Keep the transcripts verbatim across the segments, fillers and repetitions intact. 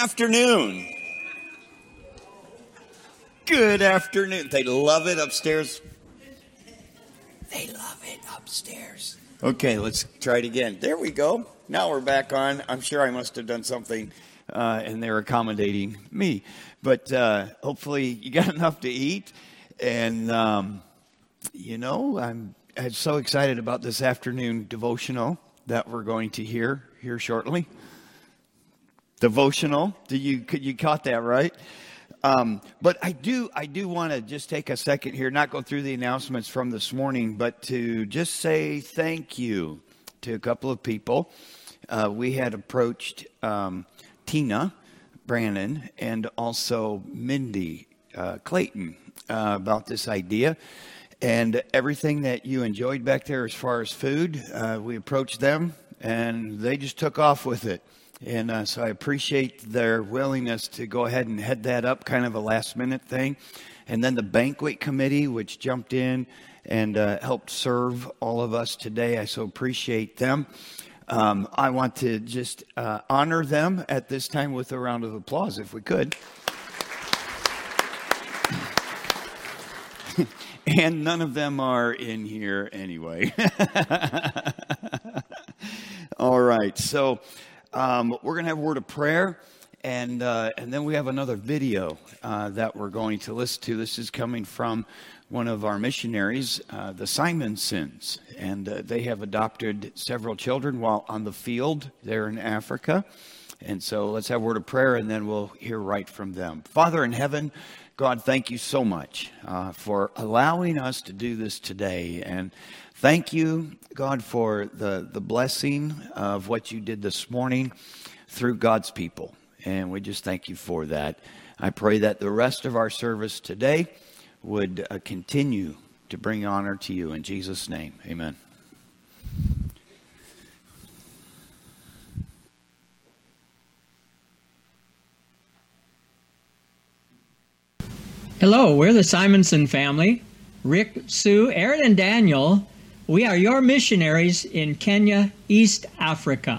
afternoon. Good afternoon. They love it upstairs. They love it upstairs. Okay, let's try it again. There we go. Now we're back on. I'm sure I must have done something, uh, and they're accommodating me. But uh, hopefully you got enough to eat. And, um, you know, I'm, I'm so excited about this afternoon devotional that we're going to hear here shortly. Devotional. Did you could you caught that right? Um, but I do I do want to just take a second here, not go through the announcements from this morning, but to just say thank you to a couple of people. Uh, we had approached um, Tina Brannon and also Mindy uh, Clayton uh, about this idea. And everything that you enjoyed back there as far as food, uh, we approached them and they just took off with it. And uh, so I appreciate their willingness to go ahead and head that up, kind of a last minute thing. And then the banquet committee, which jumped in and uh, helped serve all of us today. I so appreciate them. Um, I want to just uh, honor them at this time with a round of applause, if we could. And none of them are in here anyway. All right, so um, we're going to have a word of prayer, and uh, and then we have another video uh, that we're going to listen to. This is coming from one of our missionaries, uh, the Simonsons, and uh, they have adopted several children while on the field there in Africa. And so let's have a word of prayer, and then we'll hear right from them. Father in heaven, God, thank you so much uh, for allowing us to do this today. And thank you, God, for the, the blessing of what you did this morning through God's people. And we just thank you for that. I pray that the rest of our service today would uh, continue to bring honor to you. In Jesus' name, amen. Hello, we're the Simonson family. Rick, Sue, Aaron, and Daniel. We are your missionaries in Kenya, East Africa.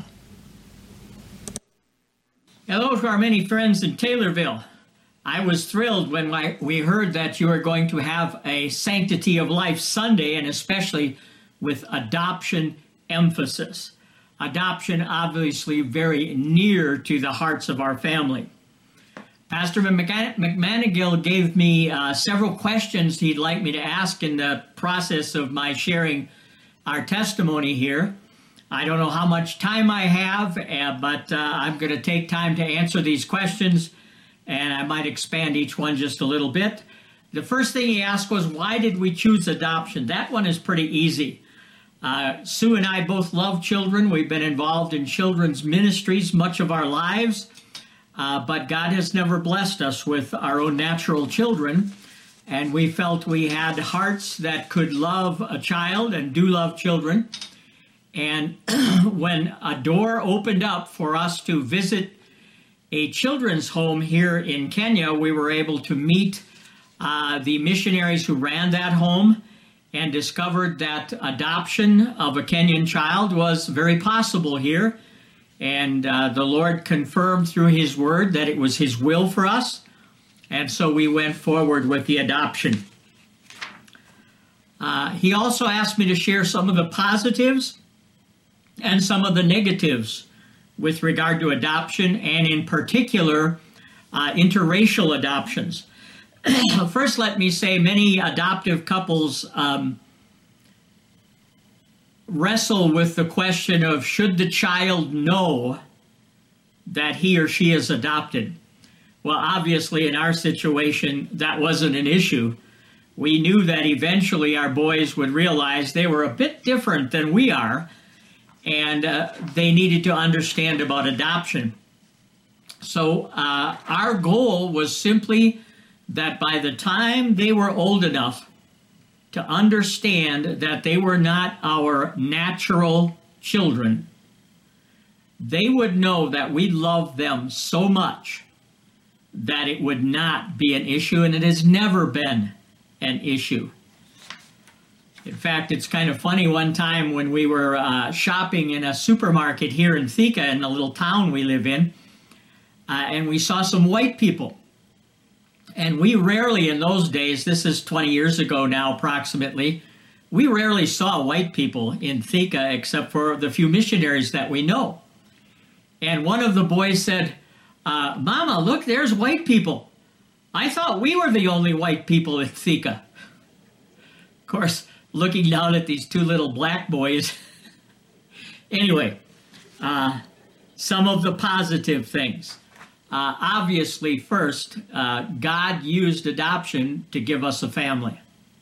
Hello to our many friends in Taylorville. I was thrilled when we heard that you are going to have a Sanctity of Life Sunday, and especially with adoption emphasis. Adoption obviously very near to the hearts of our family. Pastor McManigill gave me uh, several questions he'd like me to ask in the process of my sharing our testimony here. I don't know how much time I have, uh, but uh, I'm going to take time to answer these questions, and I might expand each one just a little bit. The first thing he asked was, why did we choose adoption? That one is pretty easy. Uh, Sue and I both love children. We've been involved in children's ministries much of our lives. Uh, but God has never blessed us with our own natural children, and we felt we had hearts that could love a child and do love children. And when a door opened up for us to visit a children's home here in Kenya, we were able to meet uh, the missionaries who ran that home and discovered that adoption of a Kenyan child was very possible here. And uh, the Lord confirmed through his word that it was his will for us. And so we went forward with the adoption. Uh, he also asked me to share some of the positives and some of the negatives with regard to adoption, and in particular, uh, interracial adoptions. First, let me say many adoptive couples um, wrestle with the question of, should the child know that he or she is adopted? Well, obviously, in our situation, that wasn't an issue. We knew that eventually our boys would realize they were a bit different than we are, and uh, they needed to understand about adoption. So uh, our goal was simply that by the time they were old enough to understand that they were not our natural children, they would know that we love them so much that it would not be an issue, and it has never been an issue. In fact, it's kind of funny, one time when we were uh, shopping in a supermarket here in Thika, in the little town we live in, uh, and we saw some white people. And we rarely in those days, this is twenty years ago now approximately, we rarely saw white people in Thika except for the few missionaries that we know. And one of the boys said, uh, Mama, look, there's white people. I thought we were the only white people in Thika. Of course, looking down at these two little black boys. Anyway, uh, some of the positive things. Uh, obviously, first, uh, God used adoption to give us a family.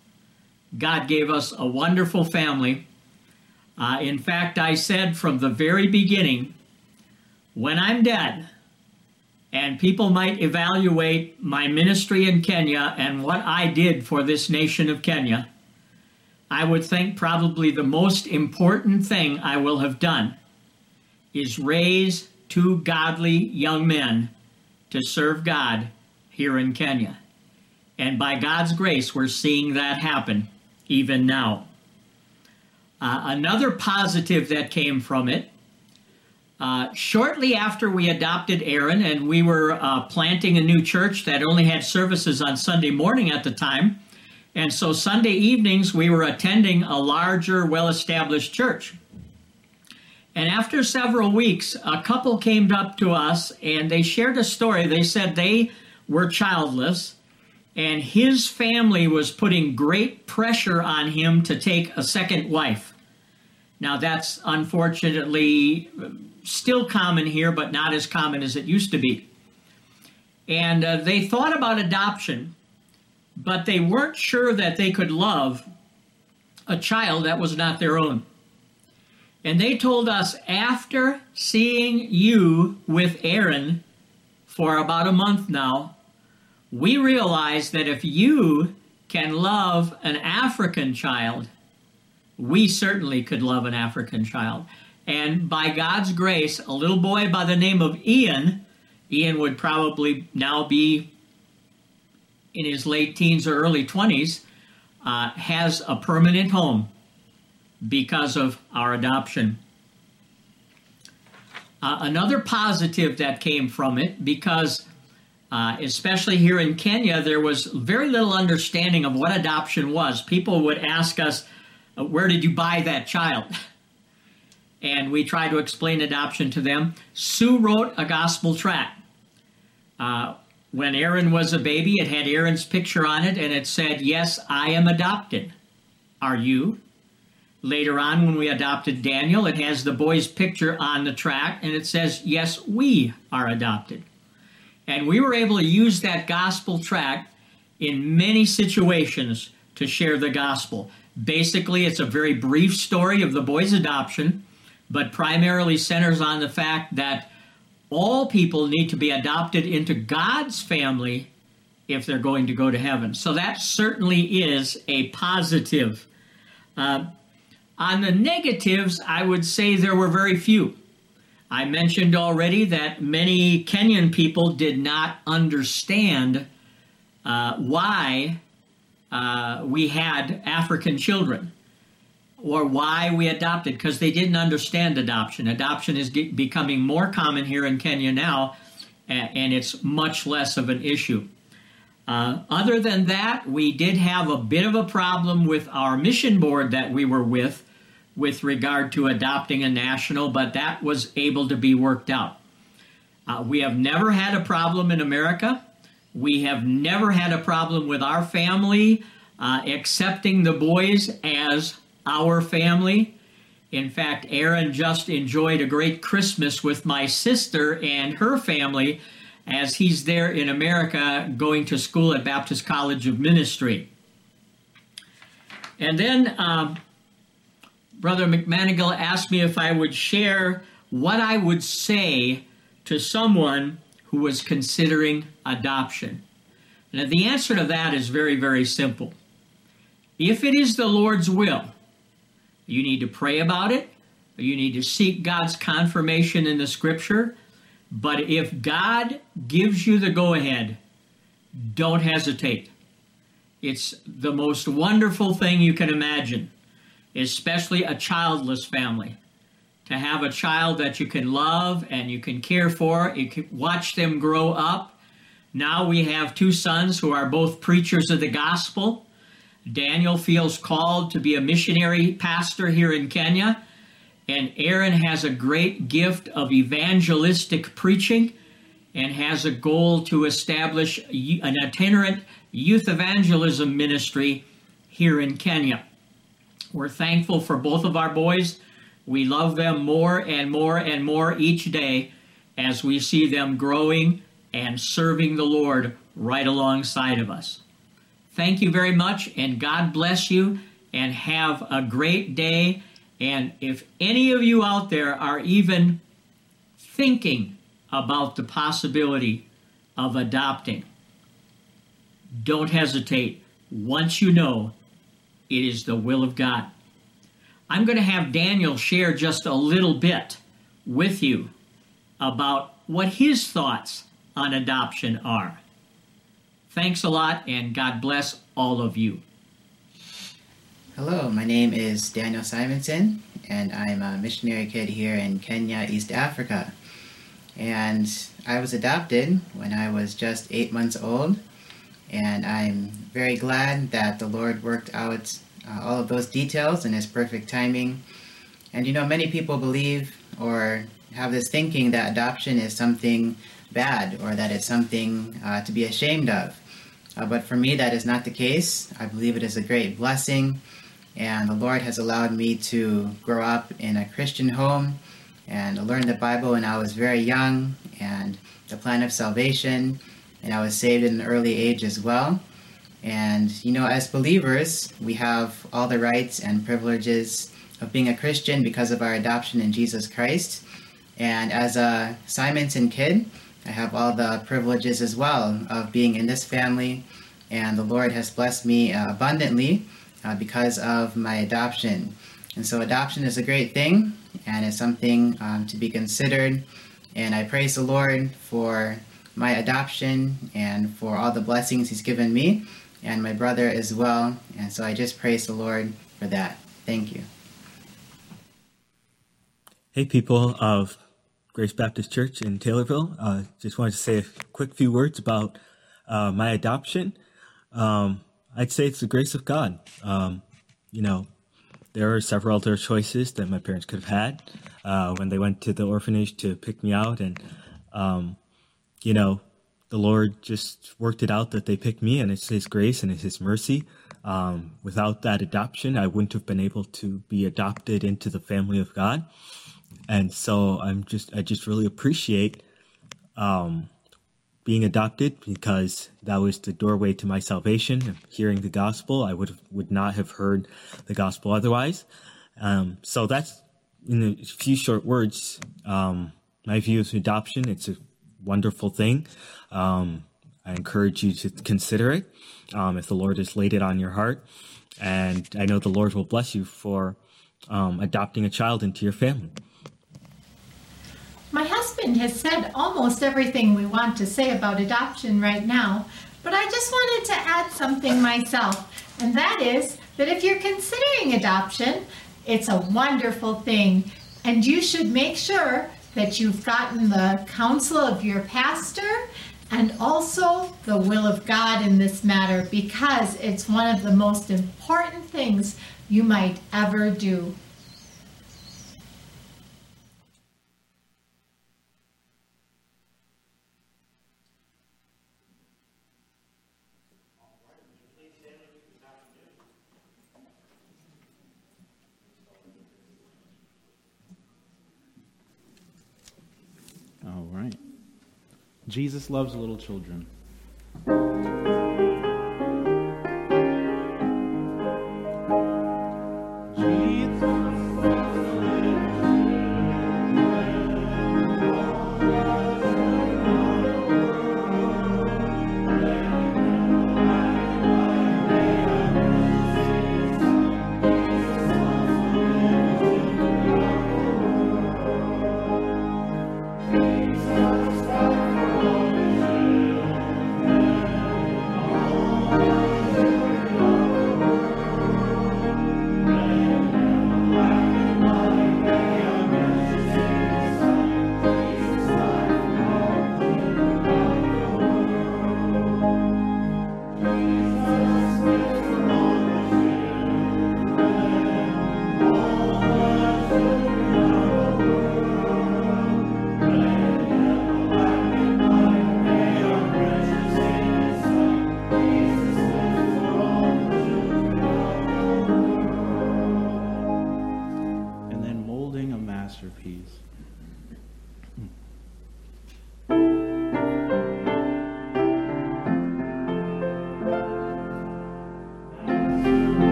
God gave us a wonderful family. Uh, in fact, I said from the very beginning, when I'm dead, and people might evaluate my ministry in Kenya and what I did for this nation of Kenya, I would think probably the most important thing I will have done is raise two godly young men to serve God here in Kenya. And by God's grace, we're seeing that happen even now. Uh, another positive that came from it, uh, shortly after we adopted Aaron and we were uh, planting a new church that only had services on Sunday morning at the time, and so Sunday evenings we were attending a larger, well-established church. And after several weeks, a couple came up to us and they shared a story. They said they were childless and his family was putting great pressure on him to take a second wife. Now that's unfortunately still common here, but not as common as it used to be. And uh, they thought about adoption, but they weren't sure that they could love a child that was not their own. And they told us, after seeing you with Aaron for about a month now, we realized that if you can love an African child, we certainly could love an African child. And by God's grace, a little boy by the name of Ian, Ian would probably now be in his late teens or early twenties, uh, has a permanent home because of our adoption. Uh, another positive that came from it, because uh, especially here in Kenya, there was very little understanding of what adoption was. People would ask us, where did you buy that child? And we tried to explain adoption to them. Sue wrote a gospel tract. Uh, when Aaron was a baby, it had Aaron's picture on it, and it said, yes, I am adopted. Are you? Later on, when we adopted Daniel, it has the boy's picture on the tract, and it says, yes, we are adopted. And we were able to use that gospel tract in many situations to share the gospel. Basically, it's a very brief story of the boy's adoption, but primarily centers on the fact that all people need to be adopted into God's family if they're going to go to heaven. So that certainly is a positive. Uh, On the negatives, I would say there were very few. I mentioned already that many Kenyan people did not understand uh, why uh, we had African children or why we adopted, because they didn't understand adoption. Adoption is ge- becoming more common here in Kenya now, and, and it's much less of an issue. Uh, other than that, we did have a bit of a problem with our mission board that we were with, with regard to adopting a national, but that was able to be worked out. Uh, we have never had a problem in America. We have never had a problem with our family uh, accepting the boys as our family. In fact, Aaron just enjoyed a great Christmas with my sister and her family as he's there in America going to school at Baptist College of Ministry. And then um, Brother McManigal asked me if I would share what I would say to someone who was considering adoption. And the answer to that is very, very simple. If it is the Lord's will, you need to pray about it, or you need to seek God's confirmation in the Scripture. But if God gives you the go-ahead, don't hesitate. It's the most wonderful thing you can imagine, especially a childless family, to have a child that you can love and you can care for. You can watch them grow up. Now we have two sons who are both preachers of the gospel. Daniel feels called to be a missionary pastor here in Kenya. And Aaron has a great gift of evangelistic preaching and has a goal to establish an itinerant youth evangelism ministry here in Kenya. We're thankful for both of our boys. We love them more and more and more each day as we see them growing and serving the Lord right alongside of us. Thank you very much, and God bless you, and have a great day. And if any of you out there are even thinking about the possibility of adopting, don't hesitate. Once you know, it is the will of God. I'm going to have Daniel share just a little bit with you about what his thoughts on adoption are. Thanks a lot, and God bless all of you. Hello, my name is Daniel Simonson, and I'm a missionary kid here in Kenya, East Africa. And I was adopted when I was just eight months old, and I'm very glad that the Lord worked out uh, all of those details in His perfect timing. And you know, many people believe or have this thinking that adoption is something bad or that it's something uh, to be ashamed of. Uh, but for me, that is not the case. I believe it is a great blessing, and the Lord has allowed me to grow up in a Christian home and learn the Bible when I was very young, and the plan of salvation, and I was saved at an early age as well. And you know, as believers, we have all the rights and privileges of being a Christian because of our adoption in Jesus Christ. And as a Simonson kid, I have all the privileges as well of being in this family, and the Lord has blessed me uh, abundantly uh, because of my adoption. And so adoption is a great thing, and it's something um, to be considered. And I praise the Lord for my adoption and for all the blessings He's given me and my brother as well. And so I just praise the Lord for that. Thank you. Hey, people of Grace Baptist Church in Taylorville. Uh, just wanted to say a quick few words about uh, my adoption. Um, I'd say it's the grace of God. Um, you know, there are several other choices that my parents could have had uh, when they went to the orphanage to pick me out. And, um, you know, the Lord just worked it out that they picked me, and it's His grace and it's His mercy. Um, without that adoption, I wouldn't have been able to be adopted into the family of God. And so I'm just, I just really appreciate um, being adopted, because that was the doorway to my salvation. Hearing the gospel, I would would not have heard the gospel otherwise. Um, so that's, in a few short words, um, my view of adoption. It's a wonderful thing. Um, I encourage you to consider it um, if the Lord has laid it on your heart. And I know the Lord will bless you for um, adopting a child into your family. My husband has said almost everything we want to say about adoption right now, but I just wanted to add something myself, and that is that if you're considering adoption, it's a wonderful thing, and you should make sure that you've gotten the counsel of your pastor and also the will of God in this matter, because it's one of the most important things you might ever do. All right. Jesus loves little children.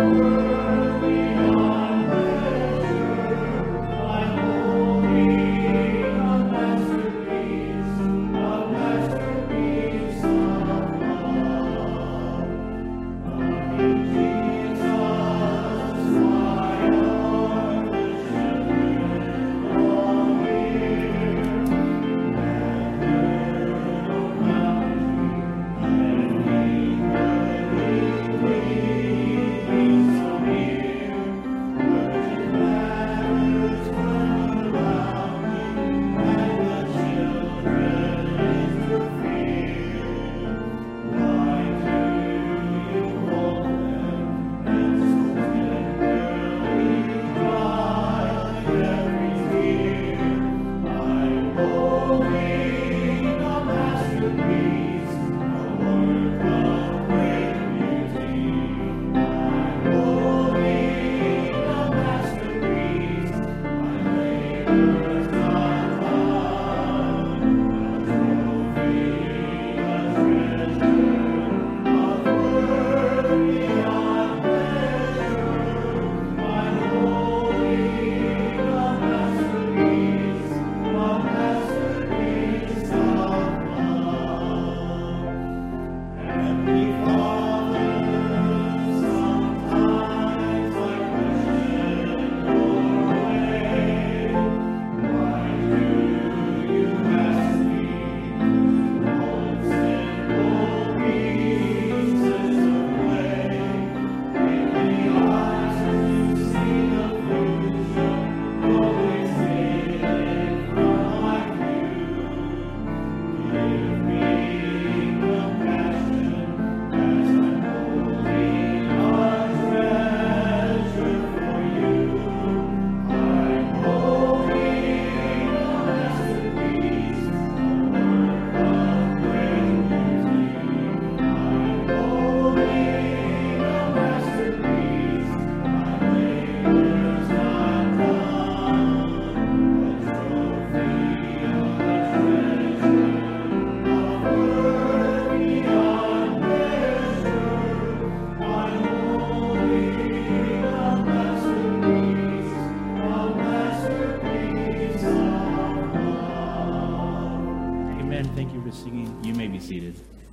seated.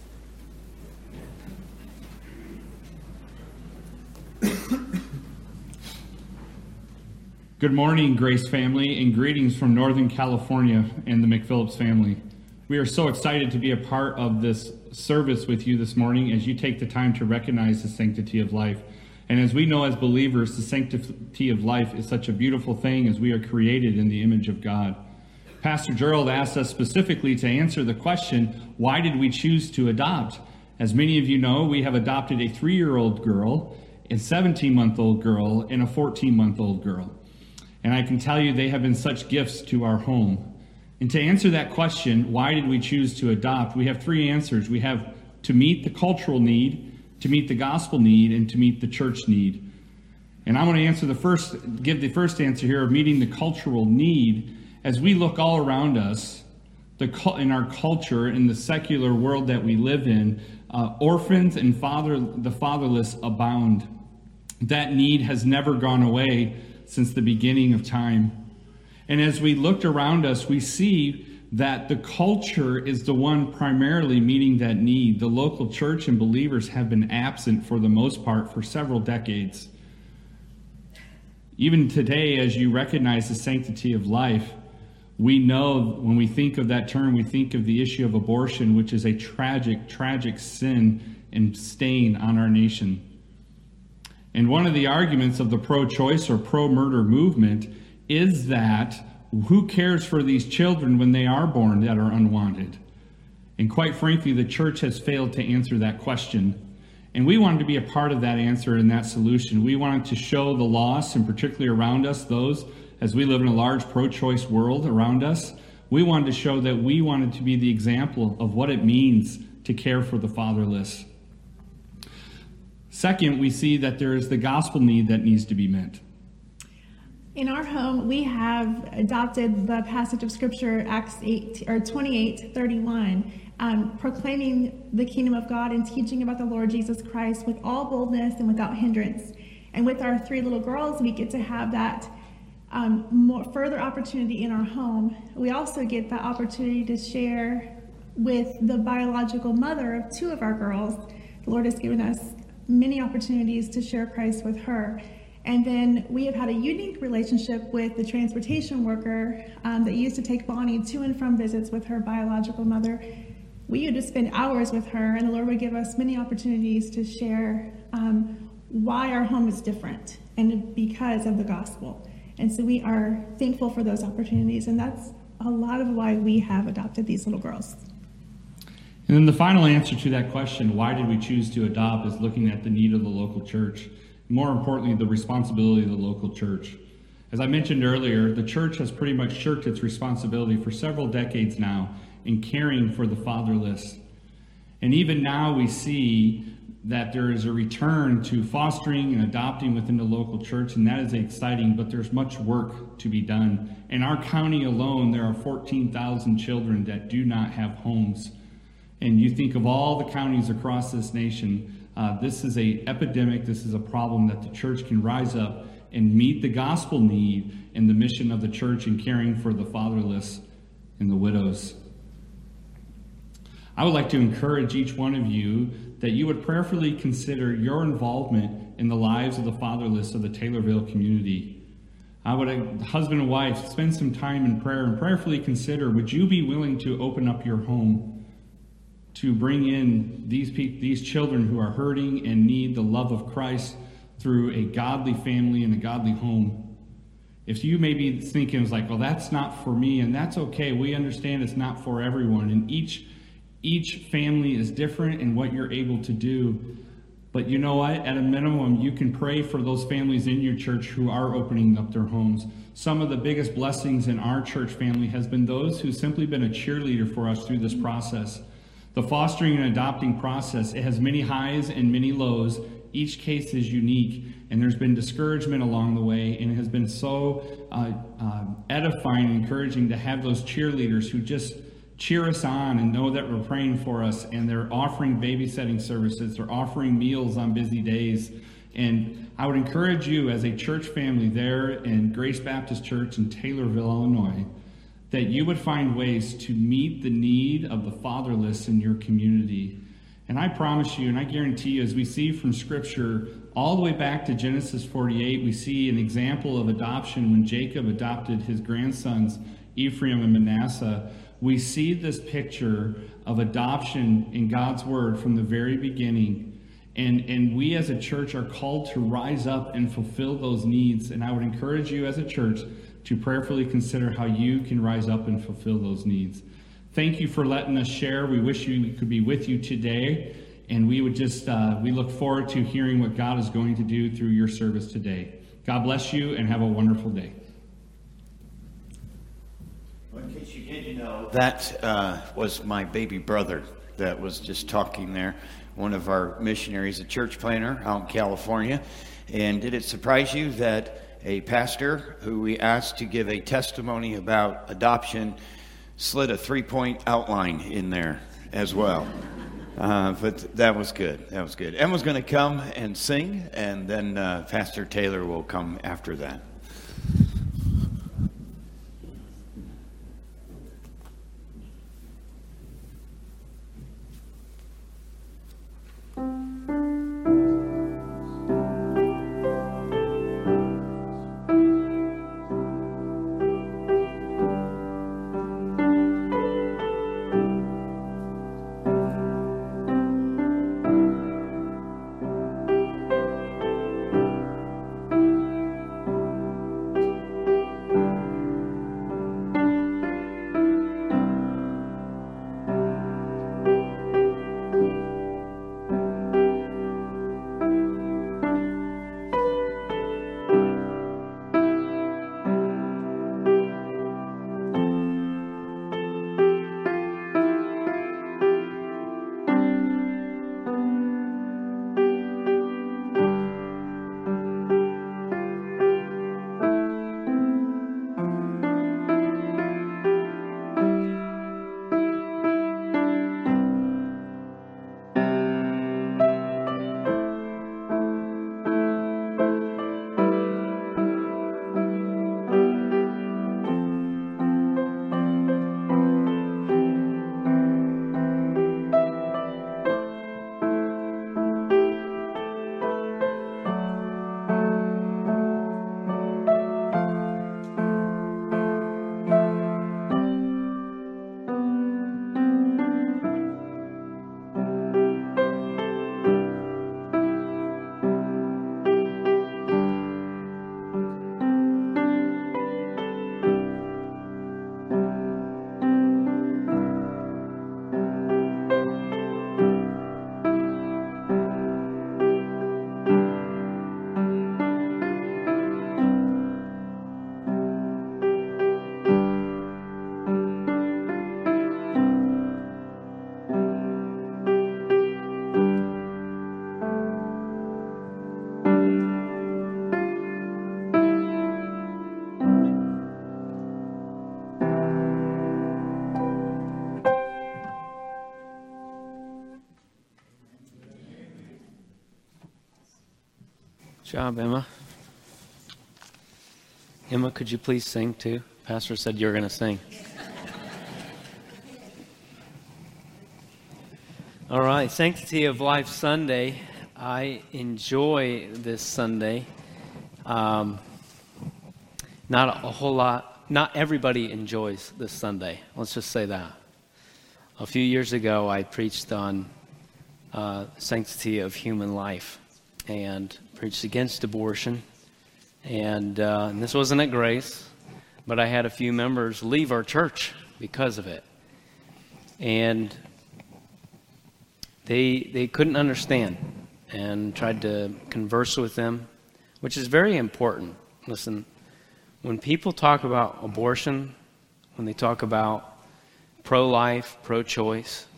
Good morning, Grace family, and greetings from Northern California and the McPhillips family. We are so excited to be a part of this service with you this morning as you take the time to recognize the sanctity of life. And as we know as believers, the sanctity of life is such a beautiful thing as we are created in the image of God. Pastor Gerald asked us specifically to answer the question, why did we choose to adopt? As many of you know, we have adopted a three-year-old girl, a seventeen-month-old girl, and a fourteen-month-old girl. And I can tell you they have been such gifts to our home. And to answer that question, why did we choose to adopt? We have three answers. We have to meet the cultural need, to meet the gospel need, and to meet the church need. And I'm going to answer the first, give the first answer here of meeting the cultural need. As we look all around us, the in our culture, in the secular world that we live in, uh, orphans and father the fatherless abound. That need has never gone away since the beginning of time. And as we looked around us, we see that the culture is the one primarily meeting that need. The local church and believers have been absent for the most part for several decades. Even today, as you recognize the sanctity of life, we know when we think of that term, we think of the issue of abortion, which is a tragic, tragic sin and stain on our nation. And one of the arguments of the pro-choice or pro-murder movement is that who cares for these children when they are born that are unwanted? And quite frankly, the church has failed to answer that question. And we wanted to be a part of that answer and that solution. We wanted to show the loss, and particularly around us, those, as we live in a large pro-choice world around us, we wanted to show that we wanted to be the example of what it means to care for the fatherless. Second, we see that there is the gospel need that needs to be met. In our home, we have adopted the passage of Scripture, Acts eight or twenty-eight thirty-one, um, proclaiming the kingdom of God and teaching about the Lord Jesus Christ with all boldness and without hindrance. And with our three little girls, we get to have that um, more further opportunity in our home. We also get the opportunity to share with the biological mother of two of our girls. The Lord has given us many opportunities to share Christ with her. And then we have had a unique relationship with the transportation worker um, that used to take Bonnie to and from visits with her biological mother. We would just spend hours with her, and the Lord would give us many opportunities to share um, why our home is different and because of the gospel. And so we are thankful for those opportunities, and that's a lot of why we have adopted these little girls. And then the final answer to that question, why did we choose to adopt, is looking at the need of the local church. More importantly, the responsibility of the local church. As I mentioned earlier, the church has pretty much shirked its responsibility for several decades now in caring for the fatherless. And even now we see that there is a return to fostering and adopting within the local church, and that is exciting, but there's much work to be done. In our county alone, there are fourteen thousand children that do not have homes. And you think of all the counties across this nation, uh, this is a epidemic, this is a problem that the church can rise up and meet the gospel need and the mission of the church in caring for the fatherless and the widows. I would like to encourage each one of you that you would prayerfully consider your involvement in the lives of the fatherless of the Taylorville community. I would, husband and wife, spend some time in prayer and prayerfully consider, would you be willing to open up your home to bring in these people, these children who are hurting and need the love of Christ through a godly family and a godly home? If you may be thinking, it's like, well, that's not for me, and that's okay. We understand it's not for everyone, and each each family is different in what you're able to do. But you know what? At a minimum, you can pray for those families in your church who are opening up their homes. Some of the biggest blessings in our church family has been those who've simply been a cheerleader for us through this process. The fostering and adopting process, it has many highs and many lows. Each case is unique, and there's been discouragement along the way, and it has been so uh, uh, edifying and encouraging to have those cheerleaders who just cheer us on and know that we're praying for us, and they're offering babysitting services, they're offering meals on busy days. And I would encourage you as a church family there in Grace Baptist Church in Taylorville, Illinois, that you would find ways to meet the need of the fatherless in your community. And I promise you, and I guarantee you, as we see from Scripture, all the way back to Genesis forty-eight, we see an example of adoption when Jacob adopted his grandsons, Ephraim and Manasseh. We see this picture of adoption in God's Word from the very beginning. And, and we as a church are called to rise up and fulfill those needs. And I would encourage you as a church to prayerfully consider how you can rise up and fulfill those needs. Thank you for letting us share. We wish we could be with you today. And we would just, uh, we look forward to hearing what God is going to do through your service today. God bless you and have a wonderful day. In case you didn't know, that uh, was my baby brother that was just talking there, one of our missionaries, a church planner out in California. And did it surprise you that a pastor who we asked to give a testimony about adoption slid a three-point outline in there as well? Uh, but that was good. That was good. Emma's going to come and sing, and then uh, Pastor Taylor will come after that. Good job, Emma. Emma, could you please sing too? Pastor said you were going to sing. All right, Sanctity of Life Sunday. I enjoy this Sunday. Um, not a whole lot, not everybody enjoys this Sunday. Let's just say that. A few years ago, I preached on uh, sanctity of human life and preached against abortion. And, uh, and this wasn't at Grace, but I had a few members leave our church because of it. And they they couldn't understand, and tried to converse with them, which is very important. Listen, when people talk about abortion, when they talk about pro-life, pro-choice,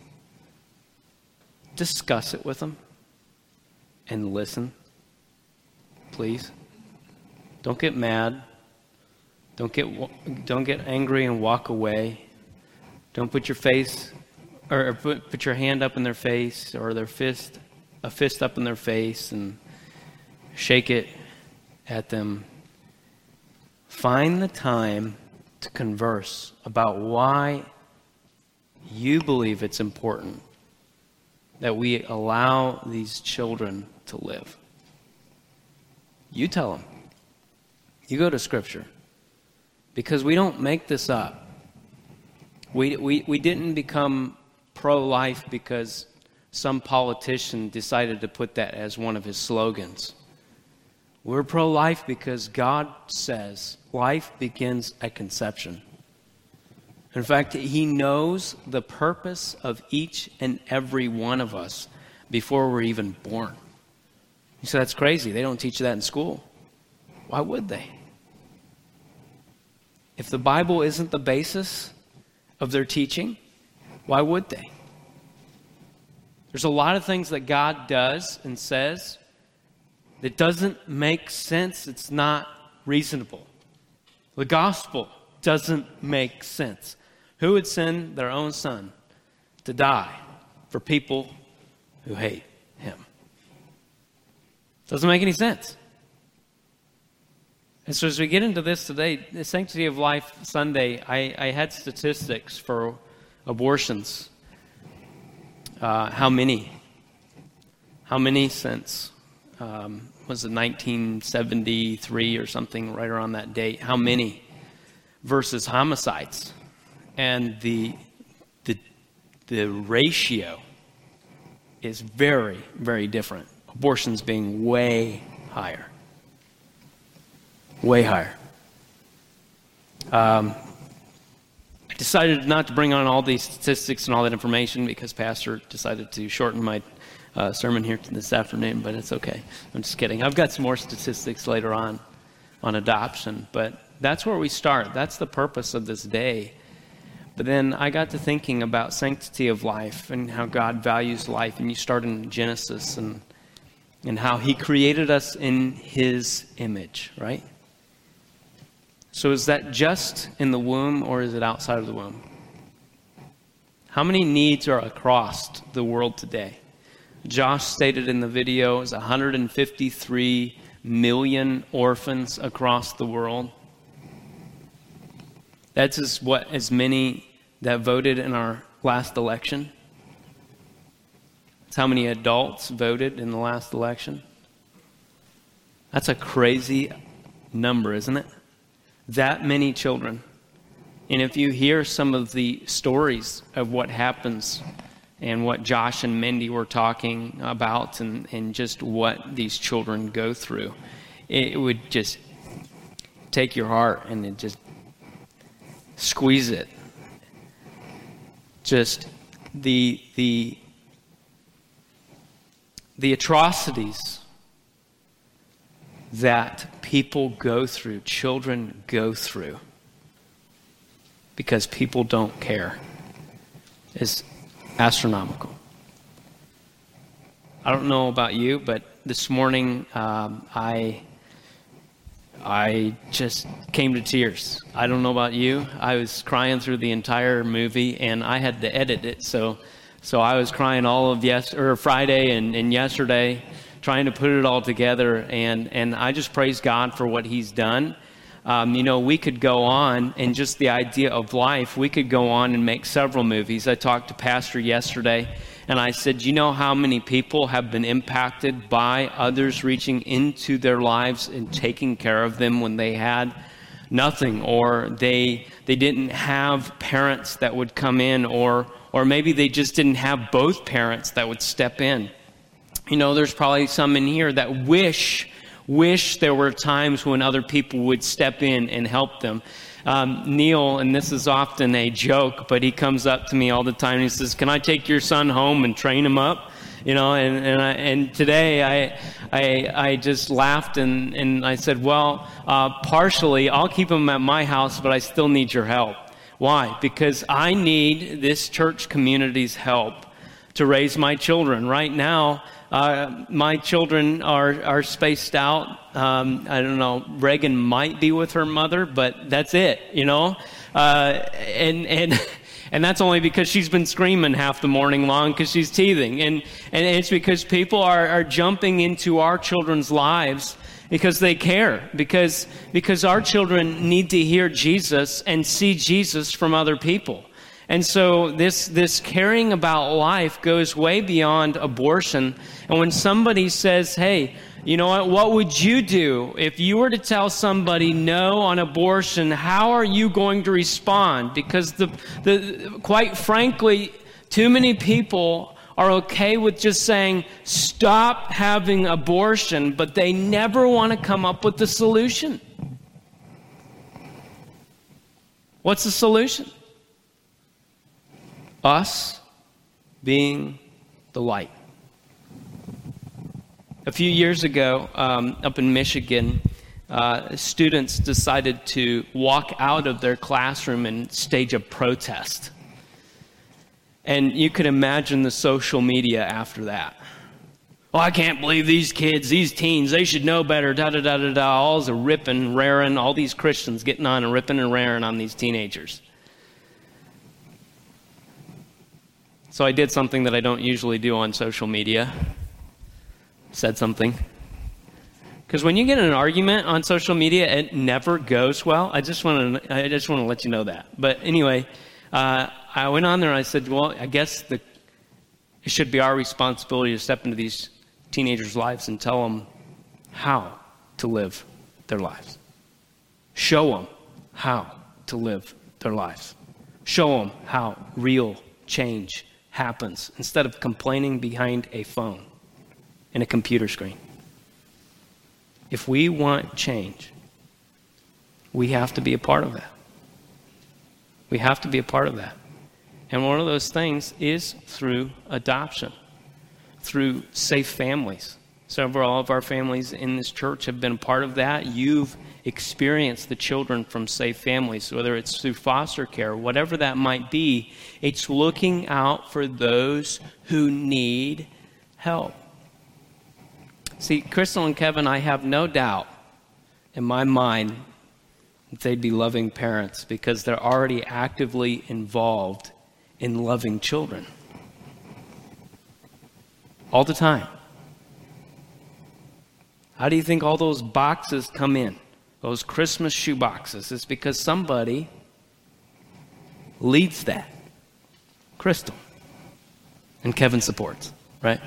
discuss it with them and listen, please. Don't get mad. Don't get don't get angry and walk away. Don't put your face or put put your hand up in their face or their fist a fist up in their face and shake it at them. Find the time to converse about why you believe it's important that we allow these children to live. You tell them. You go to Scripture. Because we don't make this up. We, we, we didn't become pro-life because some politician decided to put that as one of his slogans. We're pro-life because God says life begins at conception. In fact, He knows the purpose of each and every one of us before we're even born. You say, that's crazy. They don't teach that in school. Why would they? If the Bible isn't the basis of their teaching, why would they? There's a lot of things that God does and says that doesn't make sense. It's not reasonable. The gospel doesn't make sense. Who would send their own son to die for people who hate him? Doesn't make any sense. And so as we get into this today, the Sanctity of Life Sunday, I, I had statistics for abortions. Uh, how many? How many since, um, was it nineteen seventy-three or something, right around that date? How many versus homicides? And the, the, the ratio is very, very different. Abortions being way higher. Way higher. Um, I decided not to bring on all these statistics and all that information because Pastor decided to shorten my uh, sermon here this afternoon, but it's okay. I'm just kidding. I've got some more statistics later on on adoption, but that's where we start. That's the purpose of this day. But then I got to thinking about sanctity of life and how God values life, and you start in Genesis and and how He created us in His image, right? So is that just in the womb or is it outside of the womb? How many needs are across the world today? Josh stated in the video is one hundred fifty-three million orphans across the world. That's as what as many that voted in our last election. That's how many adults voted in the last election. That's a crazy number, isn't it? That many children. And if you hear some of the stories of what happens and what Josh and Mindy were talking about and, and just what these children go through, it would just take your heart and it just squeeze it. Just the the the atrocities that people go through, children go through, because people don't care, is astronomical. I don't know about you, but this morning um, I I just came to tears. I don't know about you. I was crying through the entire movie, and I had to edit it, so so I was crying all of yes or Friday and, and yesterday, trying to put it all together. And, and I just praise God for what he's done. Um, you know, we could go on, and just the idea of life, we could go on and make several movies. I talked to Pastor yesterday, and I said, you know how many people have been impacted by others reaching into their lives and taking care of them when they had nothing, or they they didn't have parents that would come in, or or maybe they just didn't have both parents that would step in. You know, there's probably some in here that wish wish there were times when other people would step in and help them. Um, Neil, and this is often a joke, but he comes up to me all the time and he says, "Can I take your son home and train him up?" You know, and and, I, and today I I I just laughed and, and I said, well, uh, partially I'll keep him at my house, but I still need your help. Why? Because I need this church community's help to raise my children. Right now, uh, my children are are spaced out. Um, I don't know. Reagan might be with her mother, but that's it. You know, uh, and and. And that's only because she's been screaming half the morning long because she's teething. And and it's because people are, are jumping into our children's lives because they care. Because because our children need to hear Jesus and see Jesus from other people. And so this this caring about life goes way beyond abortion. And when somebody says, hey, you know what, what would you do if you were to tell somebody no on abortion? How are you going to respond? Because the the quite frankly, too many people are okay with just saying, stop having abortion, but they never want to come up with the solution. What's the solution? Us being the light. A few years ago, um, up in Michigan, uh, students decided to walk out of their classroom and stage a protest. And you could imagine the social media after that. Oh, I can't believe these kids, these teens, they should know better, da-da-da-da-da. All's a ripping, raring, all these Christians getting on and ripping and raring on these teenagers. So I did something that I don't usually do on social media. Said something. Because when you get in an argument on social media, it never goes well. I just want to I just want to let you know that. But anyway, uh, I went on there and I said, well, I guess the, it should be our responsibility to step into these teenagers' lives and tell them how to live their lives. Show them how to live their lives. Show them how real change happens instead of complaining behind a phone and a computer screen. If we want change, we have to be a part of that. We have to be a part of that. And one of those things is through adoption, through safe families. Several of our families in this church have been a part of that. You've experienced the children from safe families, whether it's through foster care, whatever that might be. It's looking out for those who need help. See, Crystal and Kevin, I have no doubt in my mind that they'd be loving parents because they're already actively involved in loving children. All the time. How do you think all those boxes come in? Those Christmas shoe boxes. It's because somebody leads that. Crystal. And Kevin supports, right?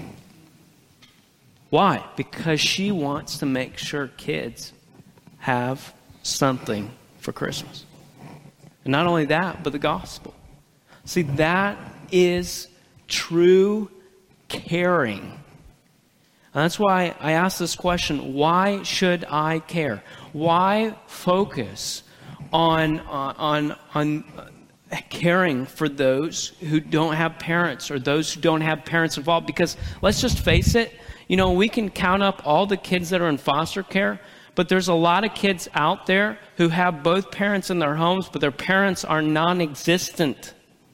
Why? Because she wants to make sure kids have something for Christmas. And not only that, but the gospel. See, that is true caring. And that's why I asked this question, why should I care? Why focus on, uh, on, on caring for those who don't have parents or those who don't have parents involved? Because let's just face it, you know, we can count up all the kids that are in foster care, but there's a lot of kids out there who have both parents in their homes, but their parents are non-existent.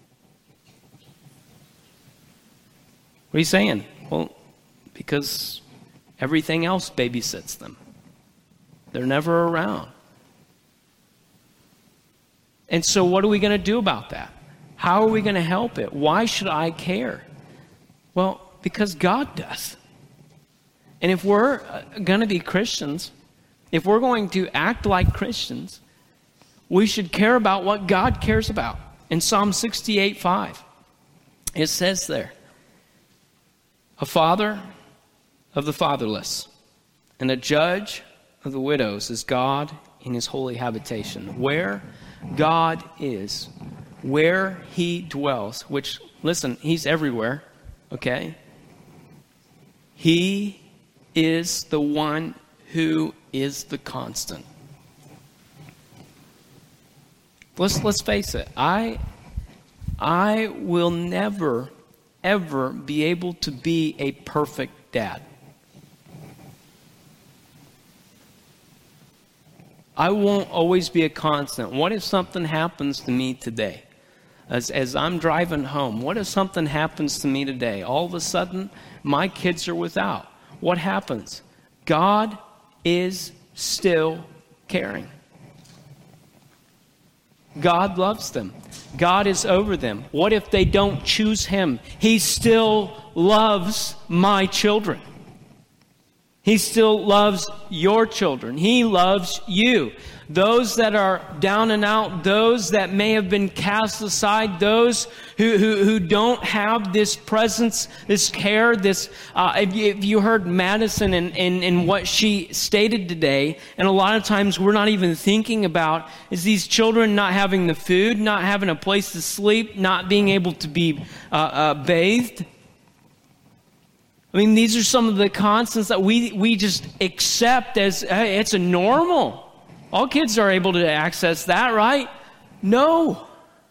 What are you saying? Well, because everything else babysits them. They're never around. And so what are we going to do about that? How are we going to help it? Why should I care? Well, because God does. And if we're going to be Christians, if we're going to act like Christians, we should care about what God cares about. In Psalm sixty-eight five, it says there, a father of the fatherless and a judge of the widows is God in his holy habitation. Where God is, where he dwells, which, listen, he's everywhere, okay? He is the one who is the constant. Let's let's face it. I I will never ever be able to be a perfect dad. I won't always be a constant. What if something happens to me today? As as I'm driving home, what if something happens to me today? All of a sudden, my kids are without. What happens? God is still caring. God loves them. God is over them. What if they don't choose him? He still loves my children. He still loves your children. He loves you. Those that are down and out, those that may have been cast aside, those who who, who don't have this presence, this care, this. Uh, if, you, if you heard Madison and, and, and what she stated today, and a lot of times we're not even thinking about, is these children not having the food, not having a place to sleep, not being able to be uh, uh, bathed. I mean, these are some of the constants that we we just accept as, hey, it's a normal. All kids are able to access that, right? No.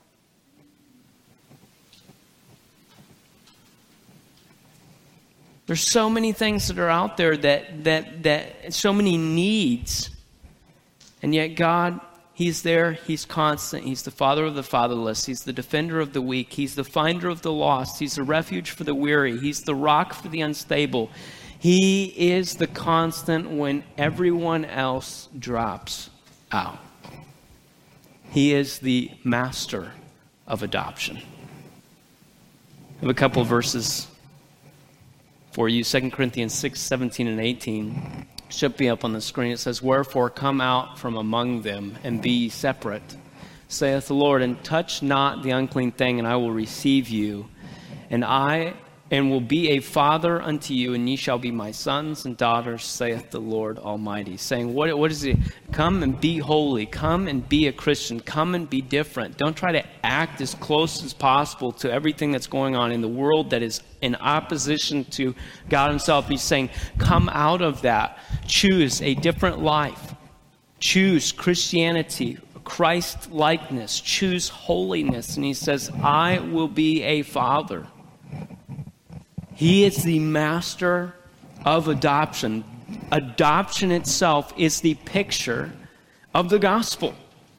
There's so many things that are out there that that that so many needs. And yet God, he's there, he's constant. He's the father of the fatherless. He's the defender of the weak. He's the finder of the lost. He's the refuge for the weary. He's the rock for the unstable. He is the constant when everyone else drops out. He is the master of adoption. I have a couple of verses for you. Second Corinthians six, seventeen and eighteen. Should be up on the screen. It says, wherefore come out from among them and be ye separate, saith the Lord, and touch not the unclean thing, and I will receive you. And I and will be a father unto you, and ye shall be my sons and daughters, saith the Lord Almighty. Saying, what, what is it? Come and be holy. Come and be a Christian. Come and be different. Don't try to act as close as possible to everything that's going on in the world that is in opposition to God himself. He's saying, come out of that. Choose a different life. Choose Christianity, Christ-likeness. Choose holiness. And he says, I will be a father. He is the master of adoption. Adoption itself is the picture of the gospel.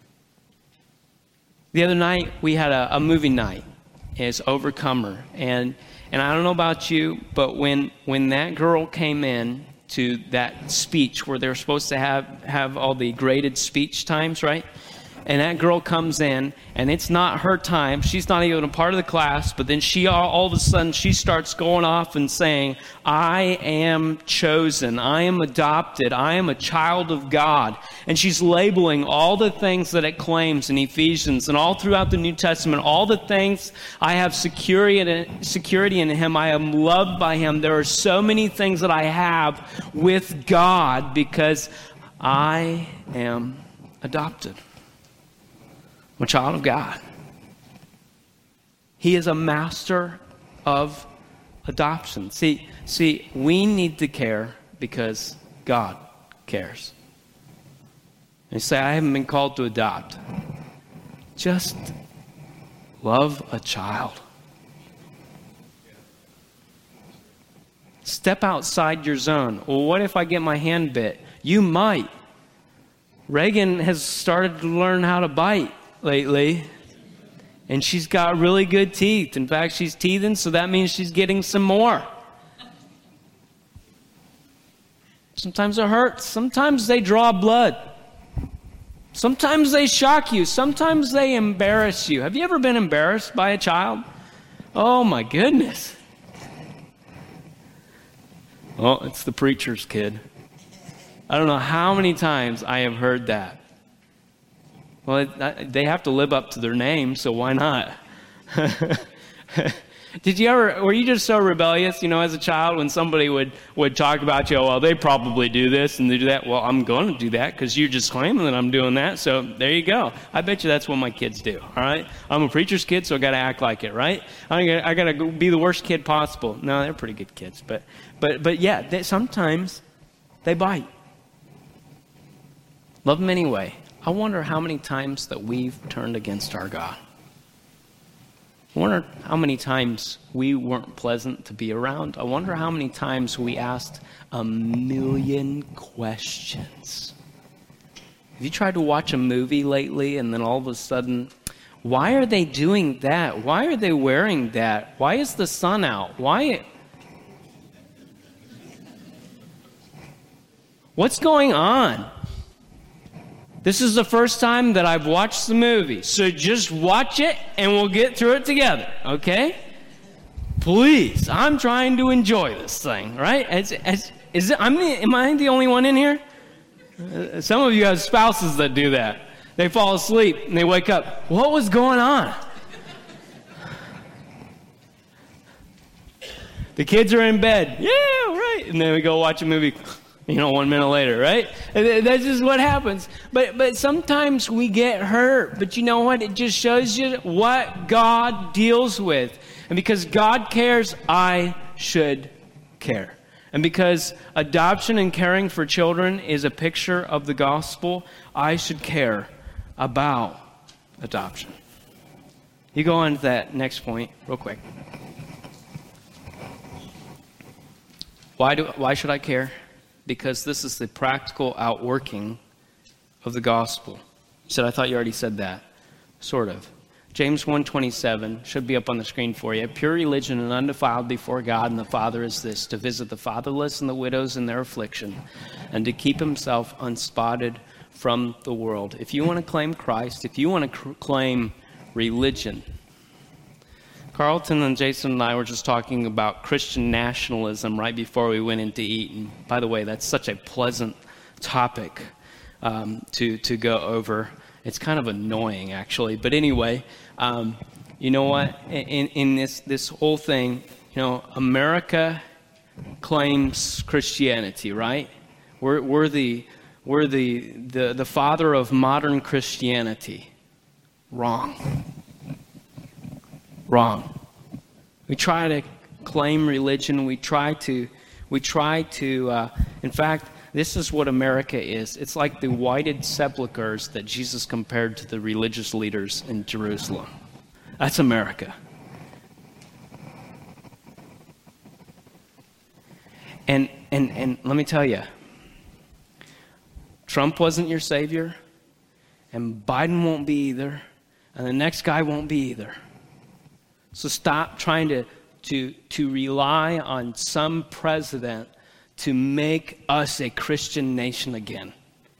The other night, we had a, a movie night. It's Overcomer. And and I don't know about you, but when when that girl came in to that speech where they're supposed to have, have all the graded speech times, right? And that girl comes in, and it's not her time. She's not even a part of the class, but then she all, all of a sudden, she starts going off and saying, I am chosen. I am adopted. I am a child of God. And she's labeling all the things that it claims in Ephesians and all throughout the New Testament, all the things I have security in, security in him. I am loved by him. There are so many things that I have with God because I am adopted. I'm a child of God. He is a master of adoption. See, see, we need to care because God cares. And you say, I haven't been called to adopt. Just love a child. Step outside your zone. Well, what if I get my hand bit? You might. Reagan has started to learn how to bite lately, and she's got really good teeth. In fact, she's teething, so that means she's getting some more. Sometimes it hurts. Sometimes they draw blood. Sometimes they shock you. Sometimes they embarrass you. Have you ever been embarrassed by a child? Oh my goodness. Oh, it's the preacher's kid. I don't know how many times I have heard that. Well, it, they have to live up to their name, so why not? Did you ever, were you just so rebellious, you know, as a child when somebody would, would talk about you, oh, well, they probably do this and they do that. Well, I'm going to do that because you're just claiming that I'm doing that. So there you go. I bet you that's what my kids do, all right? I'm a preacher's kid, so I got to act like it, right? I got I got to be the worst kid possible. No, they're pretty good kids. But, but, but yeah, they, sometimes they bite. Love them anyway. I wonder how many times that we've turned against our God. I wonder how many times we weren't pleasant to be around. I wonder how many times we asked a million questions. Have you tried to watch a movie lately and then all of a sudden, why are they doing that? Why are they wearing that? Why is the sun out? Why? What's going on? This is the first time that I've watched the movie, so just watch it and we'll get through it together, okay? Please, I'm trying to enjoy this thing, right? As, as, is it, I'm the, am I the only one in here? Uh, some of you have spouses that do that. They fall asleep and they wake up. What was going on? The kids are in bed. Yeah, right. And then we go watch a movie. You know, one minute later, right? That's just what happens. But but sometimes we get hurt. But you know what? It just shows you what God deals with. And because God cares, I should care. And because adoption and caring for children is a picture of the gospel, I should care about adoption. You go on to that next point real quick. Why do why should I care? Because this is the practical outworking of the gospel. You said, I thought you already said that. Sort of. James one twenty-seven should be up on the screen for you. Pure religion and undefiled before God and the Father is this, to visit the fatherless and the widows in their affliction, and to keep himself unspotted from the world. If you want to claim Christ, if you want to cr- claim religion, Carlton and Jason and I were just talking about Christian nationalism right before we went in to eat. And by the way, that's such a pleasant topic um, to, to go over. It's kind of annoying, actually. But anyway, um, you know what? In, in this, this whole thing, you know, America claims Christianity, right? We're, we're, the, we're the, the, the father of modern Christianity. Wrong. Wrong. We try to claim religion. We try to, we try to, uh, in fact, this is what America is. It's like the whited sepulchres that Jesus compared to the religious leaders in Jerusalem. That's America. And, and, and let me tell you, Trump wasn't your savior, and Biden won't be either, and the next guy won't be either. So stop trying to, to, to rely on some president to make us a Christian nation again.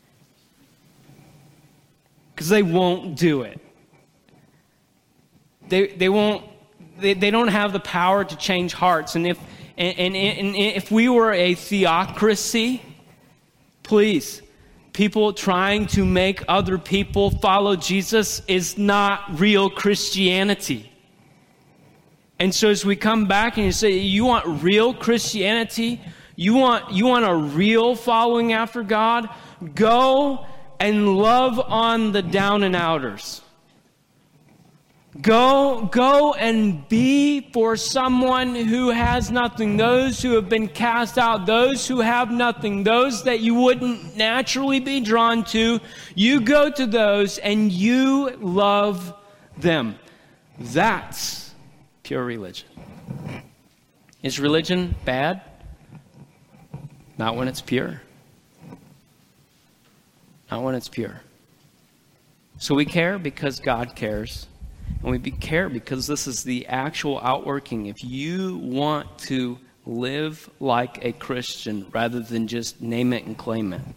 Because they won't do it. They, they won't, they, they don't have the power to change hearts. And if, and, and, and if we were a theocracy, please, people trying to make other people follow Jesus is not real Christianity. And so as we come back and you say, you want real Christianity? You want, you want a real following after God? Go and love on the down and outers. Go, go and be for someone who has nothing, those who have been cast out, those who have nothing, those that you wouldn't naturally be drawn to. You go to those and you love them. That's pure religion. Is religion bad? Not when it's pure. Not when it's pure. So we care because God cares. And we be care because this is the actual outworking. If you want to live like a Christian rather than just name it and claim it,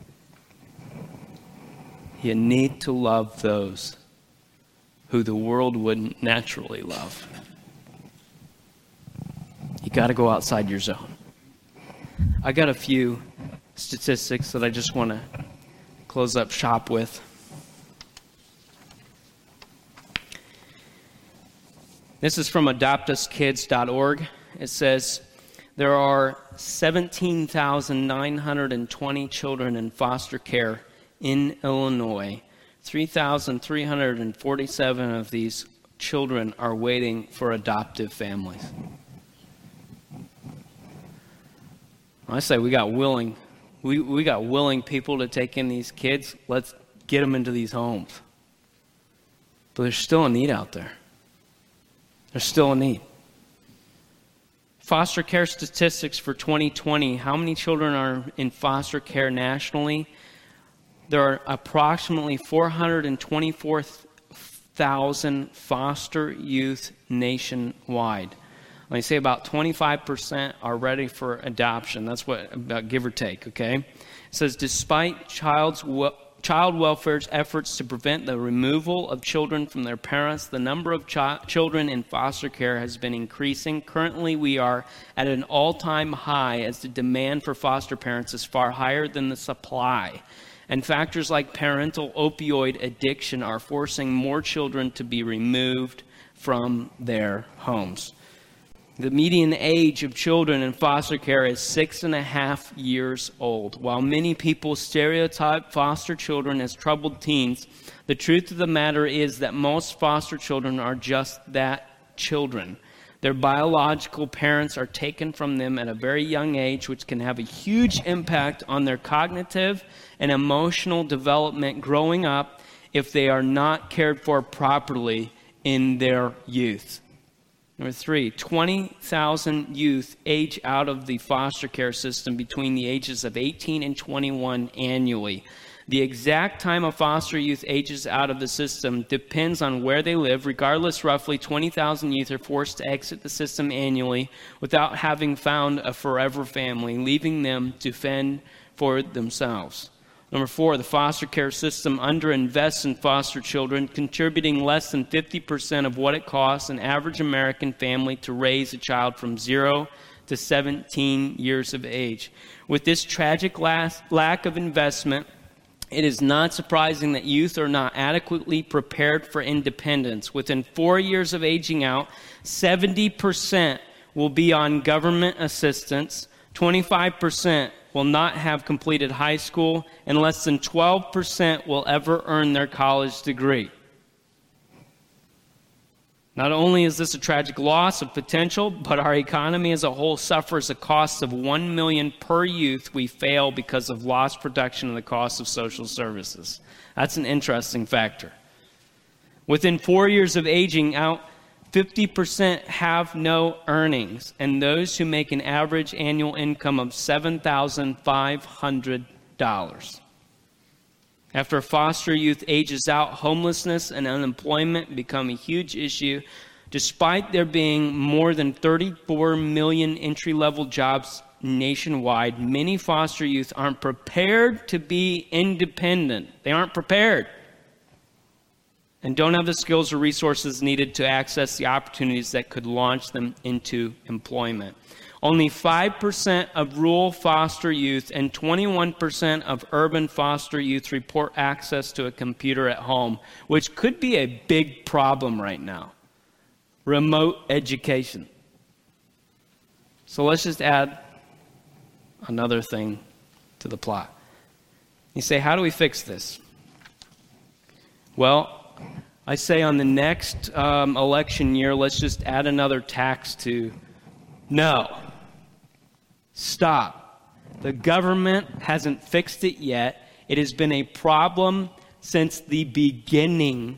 you need to love those who the world wouldn't naturally love. You got to go outside your zone. I got a few statistics that I just want to close up shop with. This is from adopt us kids dot org. It says, there are seventeen thousand nine hundred twenty children in foster care in Illinois. three thousand three hundred forty-seven of these children are waiting for adoptive families. I say we got willing, we, we got willing people to take in these kids. Let's get them into these homes. But there's still a need out there. There's still a need. Foster care statistics for twenty twenty. How many children are in foster care nationally? There are approximately four hundred twenty-four thousand foster youth nationwide. Let me say about twenty-five percent are ready for adoption. That's what, about give or take, okay? It says, despite child's wel- child welfare's efforts to prevent the removal of children from their parents, the number of chi- children in foster care has been increasing. Currently, we are at an all-time high as the demand for foster parents is far higher than the supply. And factors like parental opioid addiction are forcing more children to be removed from their homes. The median age of children in foster care is six and a half years old. While many people stereotype foster children as troubled teens, the truth of the matter is that most foster children are just that, children. Their biological parents are taken from them at a very young age, which can have a huge impact on their cognitive and emotional development growing up if they are not cared for properly in their youth. Number three, twenty thousand youth age out of the foster care system between the ages of eighteen and twenty-one annually. The exact time a foster youth ages out of the system depends on where they live. Regardless, roughly twenty thousand youth are forced to exit the system annually without having found a forever family, leaving them to fend for themselves. Number four, the foster care system underinvests in foster children, contributing less than fifty percent of what it costs an average American family to raise a child from zero to seventeen years of age. With this tragic lack of investment, it is not surprising that youth are not adequately prepared for independence. Within four years of aging out, seventy percent will be on government assistance, twenty-five percent will not have completed high school, and less than twelve percent will ever earn their college degree. Not only is this a tragic loss of potential, but our economy as a whole suffers a cost of one million dollars per youth we fail because of lost production and the cost of social services. That's an interesting factor. Within four years of aging out, fifty percent have no earnings, and those who make an average annual income of seven thousand five hundred dollars. After foster youth ages out, homelessness and unemployment become a huge issue. Despite there being more than thirty-four million entry-level jobs nationwide, many foster youth aren't prepared to be independent. They aren't prepared and don't have the skills or resources needed to access the opportunities that could launch them into employment. Only five percent of rural foster youth and twenty-one percent of urban foster youth report access to a computer at home, which could be a big problem right now. Remote education. So let's just add another thing to the plot. You say, how do we fix this? Well, I say on the next um, election year, let's just add another tax to. No. Stop. The government hasn't fixed it yet. It has been a problem since the beginning.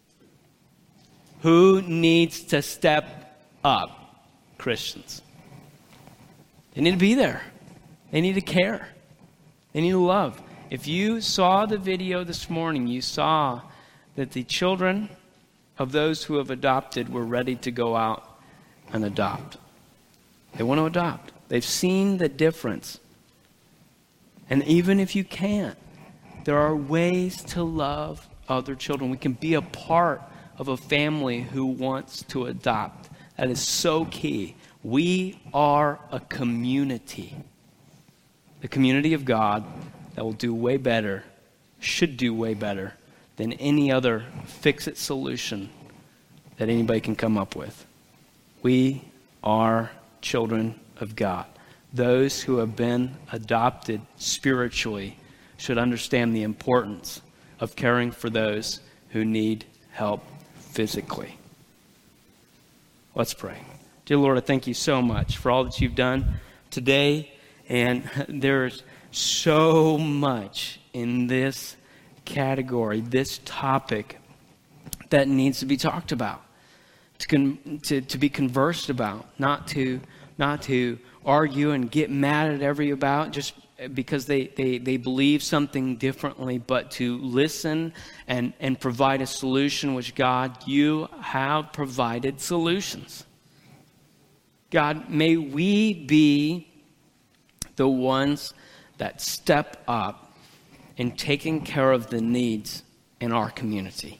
Who needs to step up? Christians. They need to be there. They need to care. They need to love. If you saw the video this morning, you saw that the children of those who have adopted were ready to go out and adopt. They want to adopt. They've seen the difference. And even if you can't, there are ways to love other children. We can be a part of a family who wants to adopt. That is so key. We are a community. the community of God that will do way better, should do way better than any other fix-it solution that anybody can come up with. We are children of God. Those who have been adopted spiritually should understand the importance of caring for those who need help physically. Let's pray. Dear Lord, I thank you so much for all that you've done today. And there's so much in this category, this topic, that needs to be talked about, to con- to, to be conversed about, not to not to argue and get mad at every about just because they, they, they believe something differently, but to listen and, and provide a solution, which, God, you have provided solutions. God, may we be the ones that step up in taking care of the needs in our community.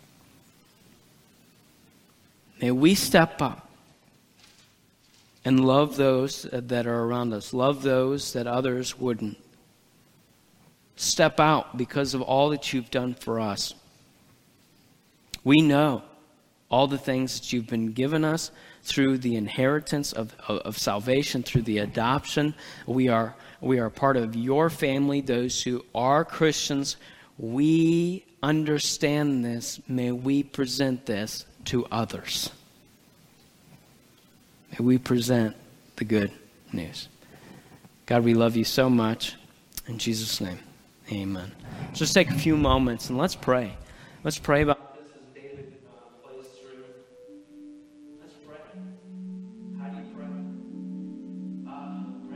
May we step up and love those that are around us. Love those that others wouldn't. Step out because of all that you've done for us. We know all the things that you've been given us through the inheritance of, of, of salvation, through the adoption. We are, we are part of your family, those who are Christians. We understand this. May we present this to others. May we present the good news. God, we love you so much. In Jesus' name, amen. Let's just take a few moments and let's pray. Let's pray about